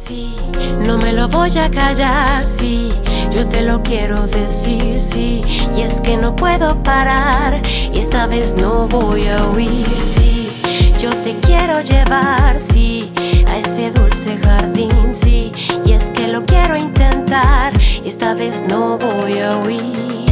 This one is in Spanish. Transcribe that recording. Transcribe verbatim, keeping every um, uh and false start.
Sí, no me lo voy a callar, sí, yo te lo quiero decir, sí. Y es que no puedo parar, y esta vez no voy a huir, sí. Yo te quiero llevar, sí, a ese dulce jardín, sí. Y es que lo quiero intentar, y esta vez no voy a huir.